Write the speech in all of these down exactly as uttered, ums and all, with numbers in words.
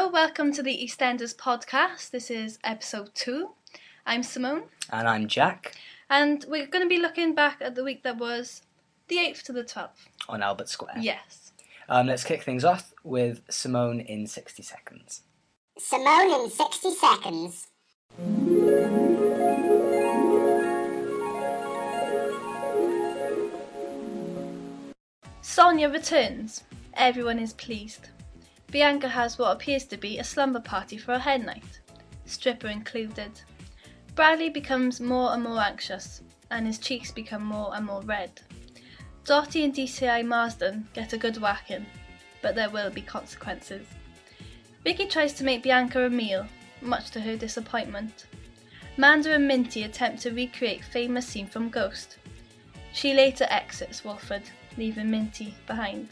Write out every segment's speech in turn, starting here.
Hello, welcome to the EastEnders podcast. This is episode two. I'm Simone. And I'm Jack. And we're going to be looking back at the week that was the eighth to the twelfth. On Albert Square. Yes. Um, let's kick things off with Simone in sixty seconds. Simone in sixty seconds. Sonia returns. Everyone is pleased. Bianca has what appears to be a slumber party for a hen night, stripper included. Bradley becomes more and more anxious, and his cheeks become more and more red. Dottie and D C I Marsden get a good whack in, but there will be consequences. Vicky tries to make Bianca a meal, much to her disappointment. Manda and Minty attempt to recreate famous scene from Ghost. She later exits Wolford, leaving Minty behind.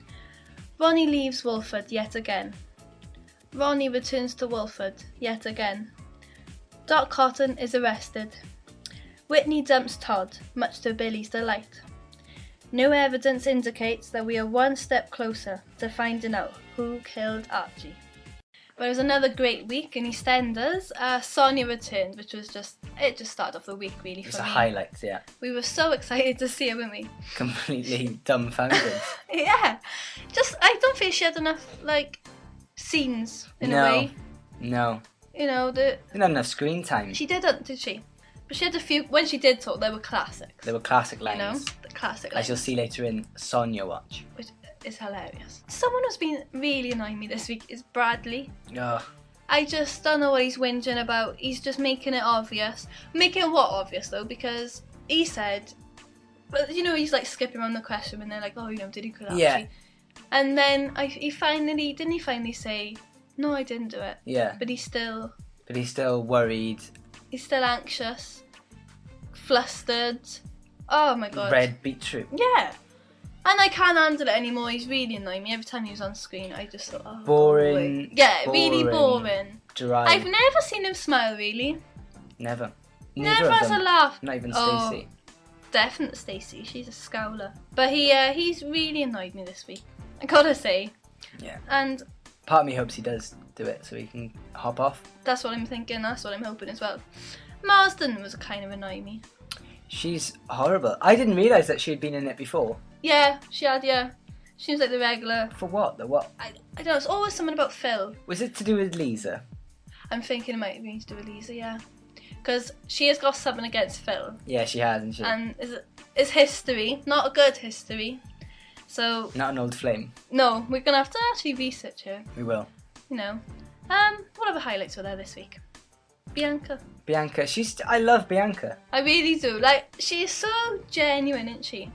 Ronnie leaves Wolford yet again. Ronnie returns to Wolford yet again. Doc Cotton is arrested. Whitney dumps Todd, much to Billy's delight. No evidence indicates that we are one step closer to finding out who killed Archie. But it was another great week in EastEnders. Uh, Sonia returned, which was just, it just started off the week really for It's me. a highlight, yeah. We were so excited to see her, weren't we? Completely dumbfounded. Yeah. Just, I don't feel she had enough, like, scenes, in no. a way. No. You know, the Didn't have enough screen time. she didn't, did she? But she had a few, when she did talk, they were classics. There were classic You lines. know? The classic As lines. you'll see later in Sonia Watch. Which is hilarious. Someone who's been really annoying me this week is Bradley. Oh, I just don't know what he's whinging about. He's just making it obvious. Making it what obvious though? Because he said, but you know, he's like skipping around the question and they're like, oh, you know, did he kill Archie? Yeah. And then I, he finally, didn't he finally say, no, I didn't do it. yeah. But he's still, But he's still worried. he's still anxious, flustered. Oh my god. Red beetroot. Yeah. And I can't handle it anymore. He's really annoying me. Every time he was on screen, I just thought, oh, Boring, go away. Yeah, really boring. boring. Dry. I've never seen him smile, really. Never. Never Neither of has them. a laugh. Not even Oh. Stacey. Definitely Stacey. She's a scowler. But he, uh, he's really annoyed me this week. I gotta say. Yeah. And Part of me hopes he does do it so he can hop off. that's what I'm thinking. That's what I'm hoping as well. Marsden was kind of annoying me. She's horrible. I didn't realise that she had been in it before. Yeah, she had, yeah. She was like the regular. For what? The what? I, I don't know. It's always something about Phil. Was it to do with Lisa? I'm thinking it might be to do with Lisa, yeah. Because she has got something against Phil. Yeah, she has, hasn't she? And it's, it's history, not a good history. So, Not an old flame. no, we're going to have to actually research her, We will. you know. Um, what other highlights were there this week? Bianca. Bianca, she's. I love Bianca. I really do. Like, she is so genuine, isn't she?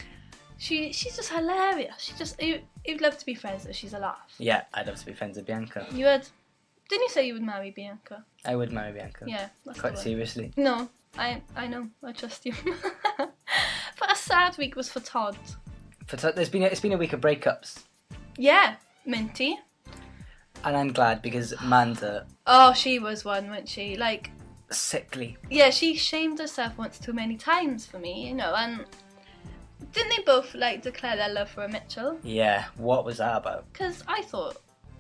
She She's just hilarious. She just, you, you'd love to be friends with her. She's a laugh. Yeah, I'd love to be friends with Bianca. You would? Didn't you say you would marry Bianca? I would marry Bianca. Yeah, that's Quite the word. seriously. No, I I know. I trust you. But a sad week was for Todd. For t- there's been a, it's been a week of breakups, Yeah, Minty. and I'm glad because Manda, Oh, she was one, wasn't she? Like, sickly. yeah, she shamed herself once too many times for me, you know, and didn't they both, like, declare their love for Mitchell? Yeah, what was that about? Because I thought,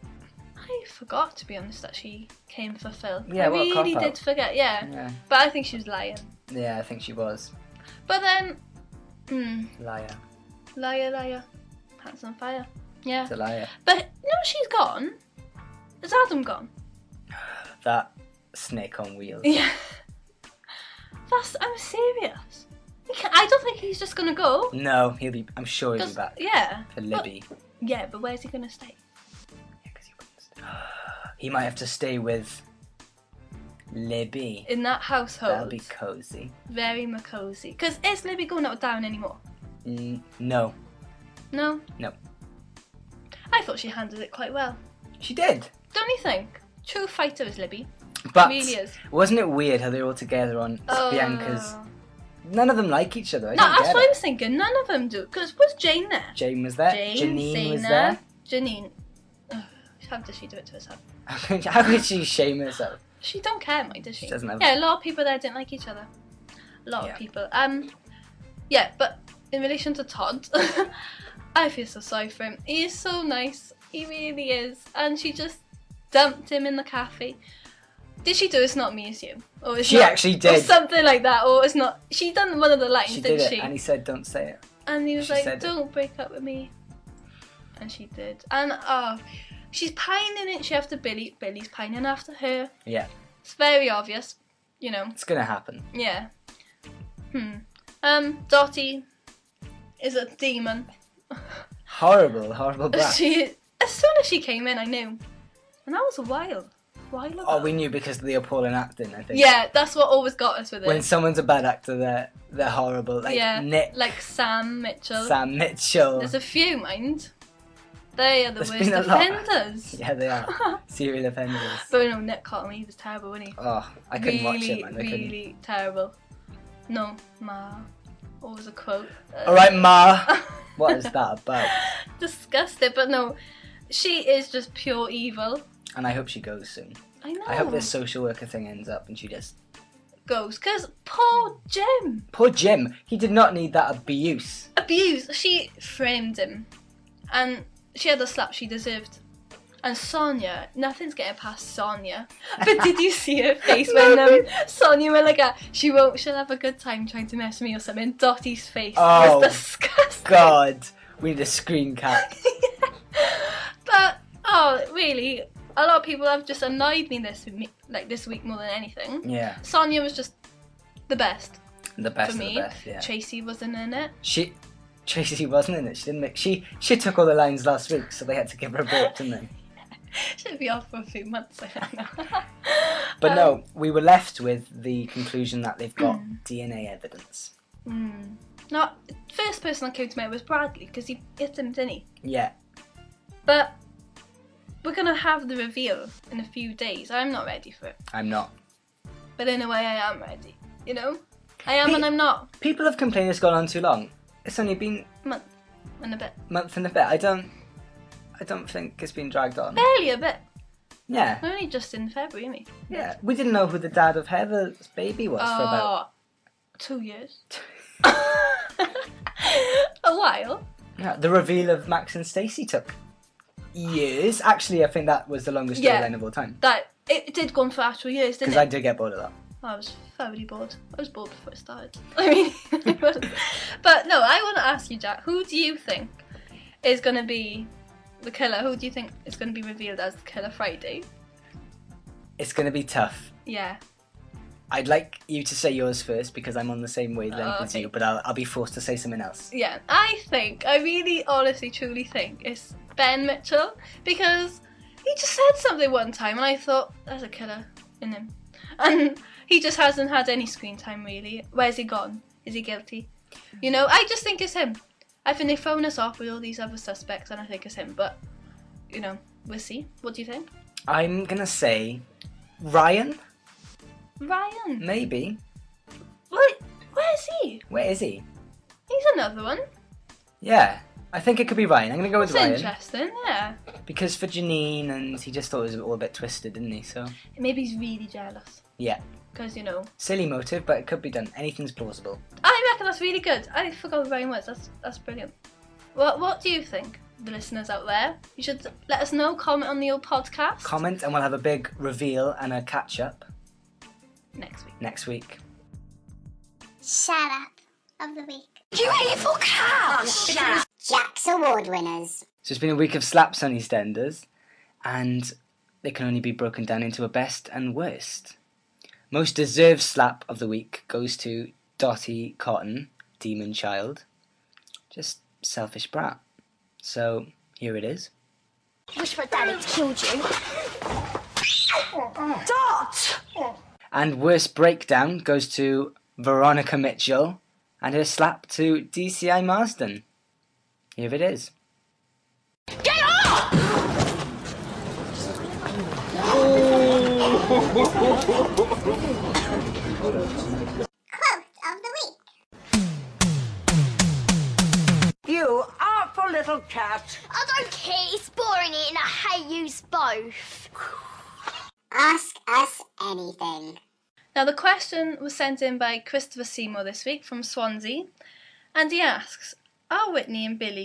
I forgot, to be honest, that she came for Phil. Yeah, I what a really cop-out. did forget, yeah. Yeah, But I think she was lying. yeah, I think she was. But then, hmm, Liar. liar, liar, pants on fire. Yeah. It's a liar. But, you know, she's gone. Is Adam gone? That snake on wheels. Yeah. That's, I'm serious. He can't, I don't think he's just gonna go. No, he'll be. I'm sure he'll be 'Cause- back Yeah. for Libby. But, yeah, but where's he gonna stay? Yeah, 'cause he wouldn't stay. He might have to stay with Libby. In that household. That'll be cozy. Very McCosy. Because is Libby going out with Darren anymore? Mm, no, No? no. I thought she handled it quite well. She did. Don't you think? True fighter is Libby. But Really is. wasn't it weird how they're all together on Oh. Bianca's? None of them like each other. I No, don't that's get what it. I was thinking. None of them do. Because was Jane there? Jane was there. Jane, Janine was Zaina, there. Janine. Ugh, how does she do it to herself? How could she shame herself? She don't care, mind, does she? She doesn't have- Yeah, a lot of people there didn't like each other. A lot Yeah. of people. Um, yeah, but in relation to Todd, I feel so sorry for him. He is so nice. He really is. And she just, dumped him in the cafe. Did she do It's Not Me, It's You? Or it's She not, actually did. Or something like that. Or it's not... She done one of the lines, She didn't did it, she? and he said, "Don't say it." And he was She like, said it. "Don't break up with me." And she did. And, oh, she's pining it. She after Billy. Billy's pining after her. Yeah, It's very obvious, you know. it's gonna happen. Yeah. Hmm. Um, Dottie is a demon. Horrible, horrible brat. She, as soon as she came in, I knew. And that was a while. while ago. Oh, we knew because of the appalling acting, I think. Yeah, that's what always got us with it. When someone's a bad actor, they're, they're horrible. Like yeah, Nick, like Sam Mitchell. Sam Mitchell. There's a few, mind. They are the There's worst been a lot. offenders. Yeah, they are. Serial offenders. But no, Nick Cotton, he was terrible, wasn't he? Oh, I couldn't really, watch it, man. I couldn't. really terrible. No, ma. What was a quote? Uh, Alright, Ma. What is that about? Disgusting, but no. She is just pure evil. And I hope she goes soon. I know. I hope this social worker thing ends up and she just... goes. Because poor Jim. Poor Jim. He did not need that abuse. Abuse. She framed him. And she had the slap she deserved. And Sonia, nothing's getting past Sonia. But did you see her face when um, Sonia went like that? She won't, she'll have a good time trying to mess with me or something. Dottie's face Oh, was disgusting. God. We need a screen cap. But, oh, really, a lot of people have just annoyed me this week, like this week more than anything. Yeah. Sonia was just the best The best for of me. the best, yeah. Tracy wasn't in it. She... Tracy wasn't in it. She didn't make... She, she took all the lines last week, so they had to give her a break, didn't they? Should be off for a few months, I don't know. But Um, no, we were left with the conclusion that they've got D N A evidence. Mm. Not first person that came to mind was Bradley because he hit him, didn't he? Yeah. But we're gonna have the reveal in a few days. I'm not ready for it, I'm not. but in a way, I am ready. You know, I am He- and I'm not. People have complained it's gone on too long. It's only been Month and a bit, a month and a bit. I don't... I don't think it's been dragged on. barely a bit. Yeah. We're only just in February, aren't we? Yeah. We didn't know who the dad of Heather's baby was for about... Oh, two years. A while. Yeah, the reveal of Max and Stacey took years. Actually, I think that was the longest Yeah. storyline of all time. That it did go on for actual years, didn't Because it? I did get bored of that. I was thoroughly bored. I was bored before it started. I mean, but no, I want to ask you, Jack. Who do you think is going to be the killer? Who do you think is going to be revealed as the killer Friday? It's going to be tough. Yeah. I'd like you to say yours first because I'm on the same wavelength Oh, as okay. you, but I'll, I'll be forced to say something else. Yeah, I think, I really honestly truly think it's Ben Mitchell because he just said something one time and I thought, there's a killer in him. And he just hasn't had any screen time really. Where's he gone? Is he guilty? You know, I just think it's him. I think they phone us off with all these other suspects and I think it's him, but, you know, we'll see. What do you think? I'm going to say Ryan? Ryan. Maybe. What? Where is he? Where is he? He's another one. Yeah. I think it could be Ryan. I'm going to go with That's Ryan. interesting, yeah. Because for Janine, and he just thought it was all a bit twisted, didn't he? So, Maybe he's really jealous. yeah. Because, you know, Silly motive, but it could be done. Anything's plausible. I reckon that's really good. I forgot who Ryan was. That's that's brilliant. What What do you think, the listeners out there? You should let us know. Comment on the old podcast Comment, and we'll have a big reveal and a catch-up next week. next week. Shut up of the week. You evil cat! Shut up. Jack's award winners. So it's been a week of slaps on EastEnders, and they can only be broken down into a best and worst. Most deserved slap of the week goes to Dottie Cotton, Demon Child. Just selfish brat. So here it is. Wish my dad had killed you. Dot! And worst breakdown goes to Veronica Mitchell and her slap to D C I Marsden. Here it is. Get up! Quote of the week. You artful little cat. I don't care, it's boring it and I hate yous both. Ask us anything. Now the question was sent in by Christopher Seymour this week from Swansea, and he asks, are Whitney and Billy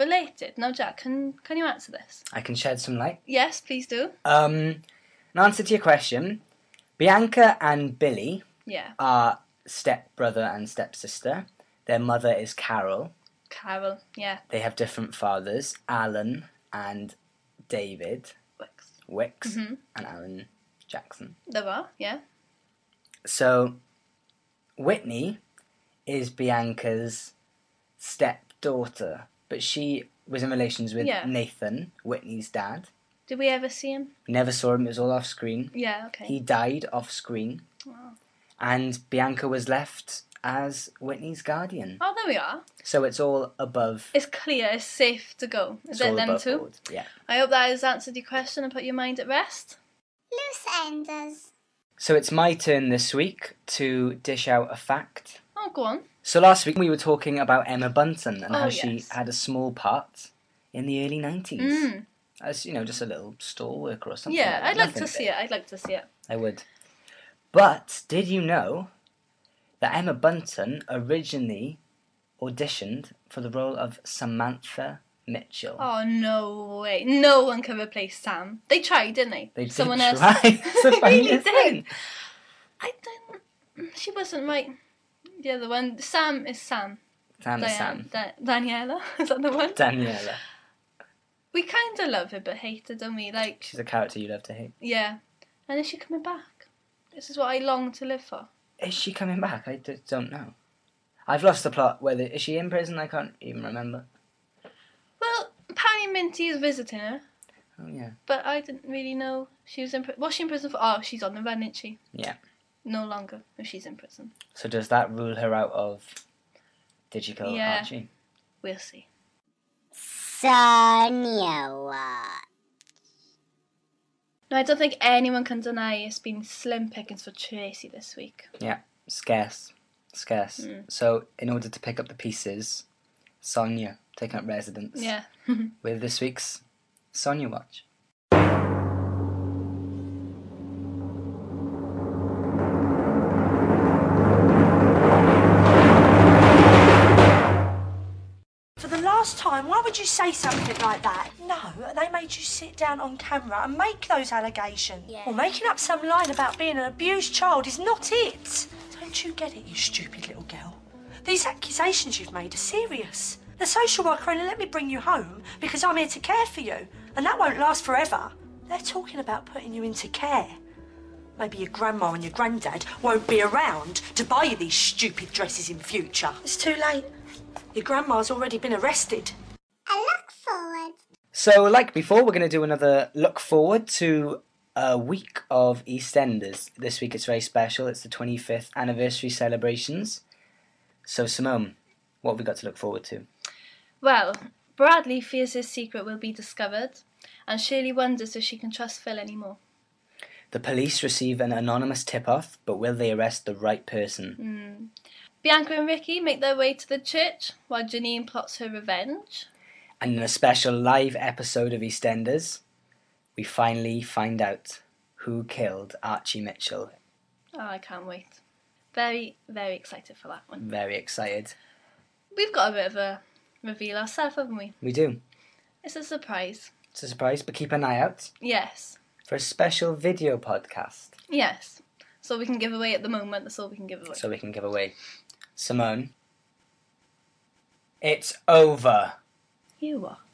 related. Now, Jack, can can you answer this? I can shed some light. Yes, please do. Um, in answer to your question, Bianca and Billy Yeah. are step-brother and stepsister. Their mother is Carol. Carol, yeah. They have different fathers, Alan and David Wicks. Wicks Mhm. and Alan Jackson. There are, yeah. So, Whitney is Bianca's stepdaughter, but she was in relations with Yeah. Nathan, Whitney's dad. Did we ever see him? Never saw him, it was all off screen. Yeah, okay. He died off screen. Wow. And Bianca was left as Whitney's guardian. Oh, there we are. So it's all above. It's clear, it's safe to go. Is It's it all them above two? board. Yeah. I hope that has answered your question and put your mind at rest. Loose enders. So it's my turn this week to dish out a fact. Oh, go on. So last week we were talking about Emma Bunton and Oh, how yes. she had a small part in the early nineties. Mm. As, you know, just a little store worker or something. Yeah, like that. I'd like Nothing to see big. it. I'd like to see it. I would. But did you know that Emma Bunton originally auditioned for the role of Samantha Mitchell? Oh, no way. No one can replace Sam. They tried, didn't they? They did Someone try. else. It's the They really funniest did. thing. I don't... She wasn't right. The other one. Sam is Sam. Sam is Diane- Sam. Da- Daniela. Is that the one? Daniela. We kind of love her but hate her, don't we? Like, She's a character you love to hate. yeah. And is she coming back? This is what I long to live for. Is she coming back? I d- don't know. I've lost the plot. Whether is she in prison? I can't even remember. Well, apparently Minty is visiting her, Oh yeah. but I didn't really know she was in prison. Was she in prison for? Oh, she's on the run, isn't she? Yeah. No longer if she's in prison. So does that rule her out of Digital Yeah. Archie? We'll see. Sonia Watch. No, I don't think anyone can deny it's been slim pickings for Tracy this week. Yeah. Scarce. Scarce. Mm. So in order to pick up the pieces, Sonia taking up residence Yeah. with this week's Sonia Watch. For the last time, why would you say something like that? No, they made you sit down on camera and make those allegations. Yeah. Well, making up some line about being an abused child is not it. Don't you get it, you stupid little girl? These accusations you've made are serious. The social worker only let me bring you home because I'm here to care for you, and that won't last forever. They're talking about putting you into care. Maybe your grandma and your granddad won't be around to buy you these stupid dresses in future. It's too late. Your grandma's already been arrested. I look forward. So like before, we're going to do another look forward to a week of EastEnders. This week it's very special. It's the twenty-fifth anniversary celebrations. So Simone, what have we got to look forward to? Well, Bradley fears his secret will be discovered, and Shirley wonders if she can trust Phil anymore. The police receive an anonymous tip-off, but will they arrest the right person? Mm. Bianca and Ricky make their way to the church, while Janine plots her revenge. And in a special live episode of EastEnders, we finally find out who killed Archie Mitchell. Oh, I can't wait. Very, very excited for that one. Very excited. We've got a bit of a reveal ourselves, haven't we? We do. It's a surprise. It's a surprise, but keep an eye out Yes. for a special video podcast Yes. So we can give away at the moment. That's all we can give away. so we can give away. Simone, it's over. You are.